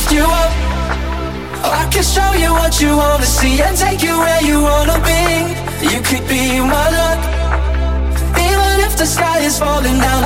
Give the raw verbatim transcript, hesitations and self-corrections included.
lift you up. I can show you what you wanna see and take you where you wanna be. You could be my luck. Even if the sky is falling down